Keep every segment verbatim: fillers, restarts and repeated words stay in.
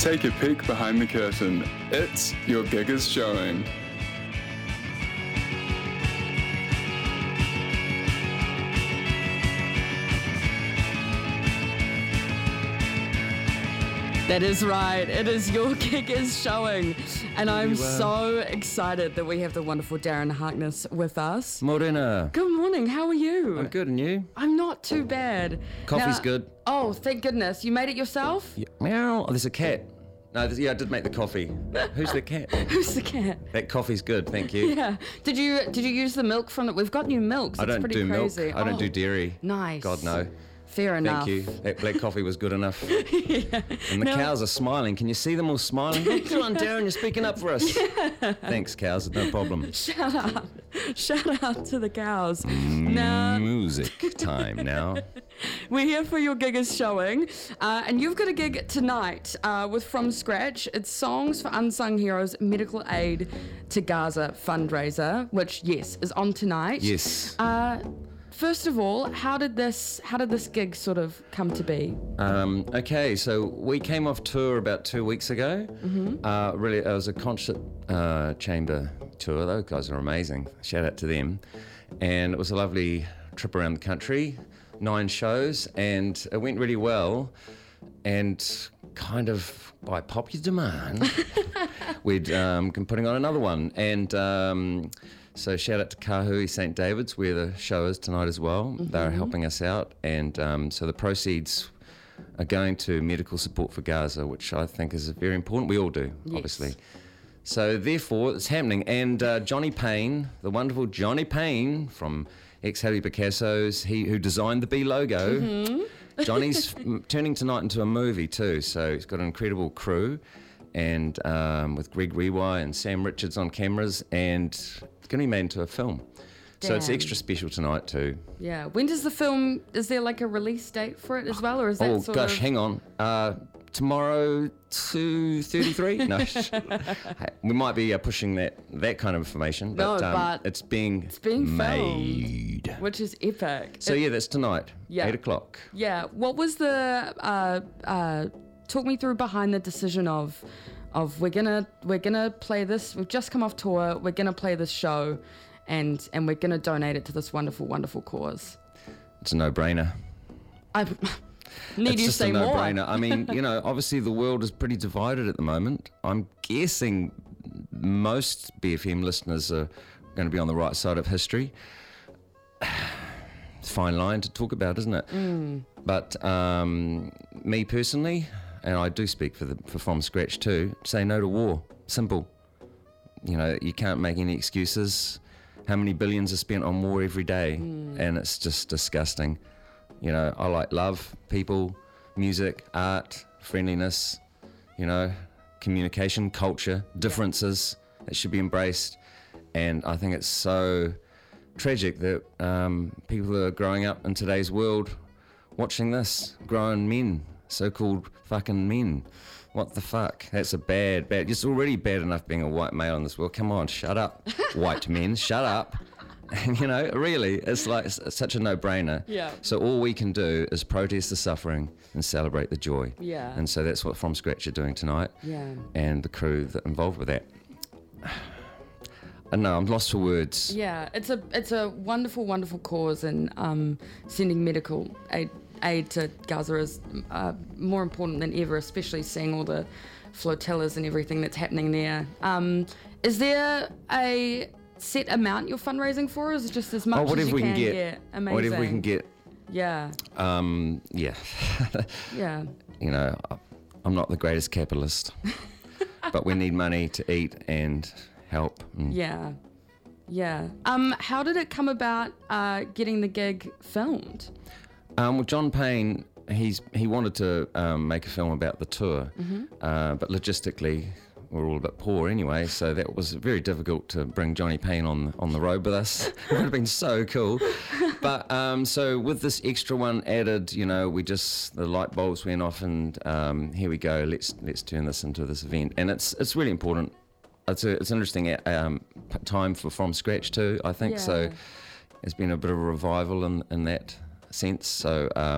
Take a peek behind the curtain. It's Your Gig is Showing. That is right. It is Your Gig is Showing. And I'm so excited that we have the wonderful Darren Harkness with us. Morena. Good morning. How are you? I'm good, and you? I'm not too bad. Coffee's Now- good. Oh, thank goodness. You made it yourself? Yeah. Meow. Oh, there's a cat. No, there's, yeah, I did make the coffee. Who's the cat? Who's the cat? That coffee's good, thank you. Yeah. Did you did you use the milk from it? We've got new milks. I It's don't pretty do crazy. milk. I don't Oh, do dairy. Nice. God, no. Fair enough. Thank you. That black coffee was good enough. yeah. And the No. cows are smiling. Can you see them all smiling? Come on, Darren, you're speaking up for us. Yeah. Thanks, cows. No problem. Shout out. Shout out to the cows. Now, Music time now. we're here for Your Gig is Showing. Uh, and you've got a gig tonight uh, with From Scratch. It's Songs for Unsung Heroes Medical Aid to Gaza fundraiser, which, yes, is on tonight. Yes. Uh, first of all, how did this how did this gig sort of come to be? Um, okay, so we came off tour about two weeks ago. Mm-hmm. Uh, really, it was a concert uh, chamber tour. Those guys are amazing. Shout out to them. And it was a lovely trip around the country, nine shows, and it went really well. And kind of by popular demand, we'd um, been putting on another one. And um, so shout out to Kahui Saint David's, where the show is tonight as well. Mm-hmm. They're helping us out. And um, so the proceeds are going to medical support for Gaza, which I think is very important. We all do, Yes. obviously. So therefore, it's happening. And uh, Johnny Payne, the wonderful Johnny Payne from ex-Harry Picasso's, he who designed the B logo, Mm-hmm. Johnny's m- turning tonight into a movie too. So he's got an incredible crew, and um, with Greg Rewy and Sam Richards on cameras, and it's going to be made into a film. So it's Damn. extra special tonight too. Yeah. When does the film, is there like a release date for it as well? Or is that Oh sort gosh, of... hang on. Uh, tomorrow, two thirty-three. No, we might be uh, pushing that that kind of information, but, No, um, but it's being it's being filmed. made. Which is epic. So It- yeah, that's tonight. Yeah. Eight o'clock. Yeah. What was the uh, uh, talk me through behind the decision of of we're gonna we're gonna play this. We've just come off tour. We're gonna play this show, and and we're gonna donate it to this wonderful wonderful cause. It's a no-brainer. I need It's you to just say a more. no-brainer. I mean, you know, obviously the world is pretty divided at the moment. I'm guessing most B F M listeners are going to be on the right side of history. It's a fine line to talk about, isn't it? Mm. But um, me personally, and I do speak for the for From Scratch too, say no to war. Simple. You know, you can't make any excuses. How many billions are spent on war every day? Mm. And it's just disgusting. You know, I like love, people, music, art, friendliness, you know, communication, culture, differences that should be embraced. And I think it's so tragic that um, people are growing up in today's world watching this, grown men, so-called fucking men. What the fuck? That's a bad, bad. It's already bad enough being a white male in this world. Come on, shut up, white men, shut up. And you know, really, it's like it's such a no-brainer. Yeah. So all we can do is protest the suffering and celebrate the joy. Yeah. And so that's what From Scratch are doing tonight. Yeah. And the crew that involved with that. I know, I'm lost for words. Yeah, it's a it's a wonderful, wonderful cause, and um, sending medical aid aid to Gaza is uh, more important than ever, especially seeing all the flotillas and everything that's happening there. Um, is there a set amount you're fundraising for, or is it just as much Oh, as whatever you we can can get. get? Amazing. Whatever we can get. Yeah, Um, yeah. yeah, You know, I'm not the greatest capitalist, but we need money to eat and help. And yeah, yeah. Um, how did it come about uh, getting the gig filmed? Um, well, John Payne, he's he wanted to um, make a film about the tour, Mm-hmm. uh, but logistically we're all a bit poor anyway, so that was very difficult to bring Johnny Payne on on the road with us. It would have been so cool. But um, so with this extra one added, you know, we just the light bulbs went off, and um, here we go. Let's let's turn this into this event, and it's it's really important. It's a, it's an interesting um, p- time for From Scratch too, I think. So Yeah. there's been a bit of a revival in in that sense. So um,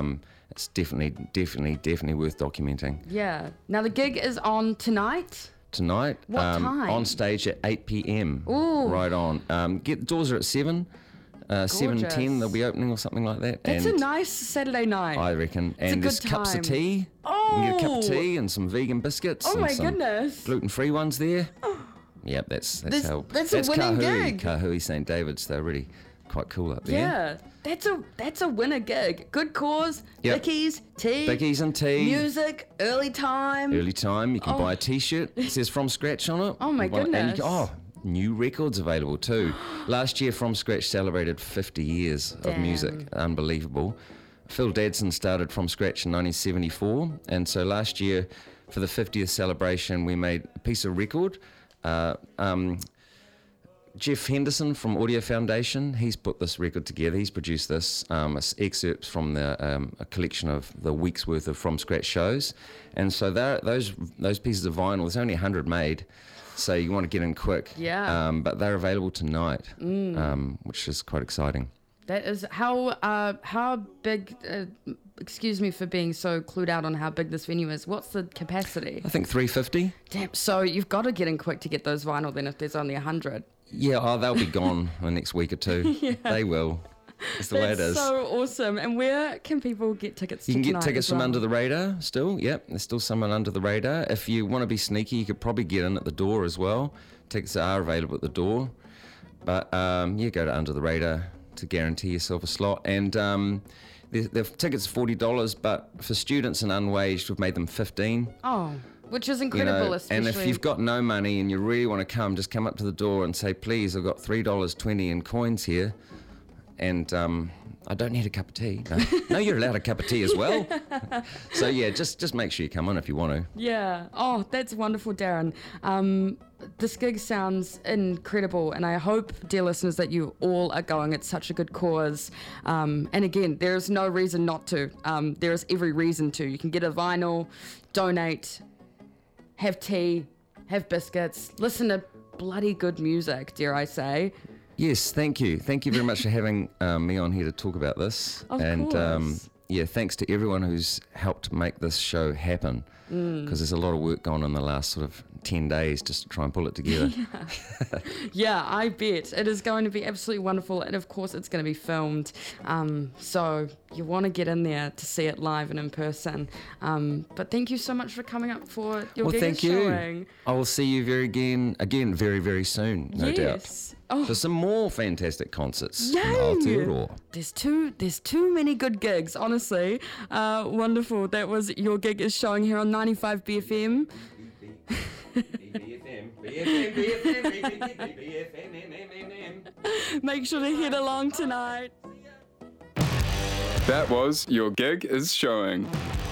it's definitely, definitely, definitely worth documenting. Yeah. Now the gig is on tonight. Tonight, What um, time? on stage at eight p.m. Ooh. Right on. Um, get the doors are at seven, uh, seven ten. They'll be opening or something like that. It's and a nice Saturday night. I reckon. And a there's good cups time. of tea. Oh. You can get a cup of tea and some vegan biscuits. Oh and my some goodness. gluten-free ones there. Yep, that's that's This- how. that's a winning Kahui, gig. Kahui Saint David's. They're really quite cool up there. Yeah. That's a that's a winner gig. Good cause. Yep. Bickies, tea. Bickies and tea. Music, early time. Early time. You can Oh. buy a T-shirt. It says From Scratch on it. Oh my One- And you goodness. can, oh, new records available too. Last year, From Scratch celebrated fifty years of Damn. music. Unbelievable. Phil Dadson started From Scratch in nineteen seventy-four, and so last year, for the fiftieth celebration, we made a piece of record. Uh, um, Jeff Henderson from Audio Foundation, he's put this record together. He's produced this. Um, it's excerpts from the um, a collection of the week's worth of From Scratch shows, and so there- those those pieces of vinyl. There's only one hundred made, so you want to get in quick. Yeah. Um, but they're available tonight, um, which is quite exciting. That is how uh how big. Uh, excuse me for being so clued out on how big this venue is. What's the capacity? I think three fifty. Damn. So you've got to get in quick to get those vinyl. Then if there's only a hundred. Yeah, oh, they'll be gone in the next week or two. Yeah. They will. That's the way it That's is. so awesome. And where can people get tickets? You to can get tonight tickets as from well? Under the Radar still. Yep, there's still someone Under the Radar. If you want to be sneaky, you could probably get in at the door as well. Tickets are available at the door. But um, you go to Under the Radar to guarantee yourself a slot. And um, the, the tickets are forty dollars, but for students and unwaged, we've made them fifteen dollars. Oh, which is You incredible, know, especially. and if you've got no money and you really want to come, just come up to the door and say, please, I've got three dollars twenty in coins here, and um, I don't need a cup of tea. No, no, you're allowed a cup of tea as well. So yeah, just just make sure you come on if you want to. Yeah. Oh, that's wonderful, Darren. Um, this gig sounds incredible, and I hope, dear listeners, that you all are going. It's such a good cause. Um, and again, there is no reason not to. Um, there is every reason to. You can get a vinyl, donate, have tea, have biscuits, listen to bloody good music, dare I say. Yes, thank you. Thank you very much for having um, me on here to talk about this. Of and um, course. yeah, thanks to everyone who's helped make this show happen. Because Mm. there's a lot of work going on in the last sort of ten days just to try and pull it together. Yeah, I bet. It is going to be absolutely wonderful. And of course, it's going to be filmed. Um, so you want to get in there to see it live and in person. Um, but thank you so much for coming up for your Well, gig thank showing. you. I will see you very again, again, very, very soon, no doubt. Yes. Oh, For some more fantastic concerts in Yay! Aotearoa. there's too there's too many good gigs, honestly. Uh, wonderful. That was Your Gig is Showing here on ninety-five B F M. Make sure to head along tonight. That was Your Gig is Showing.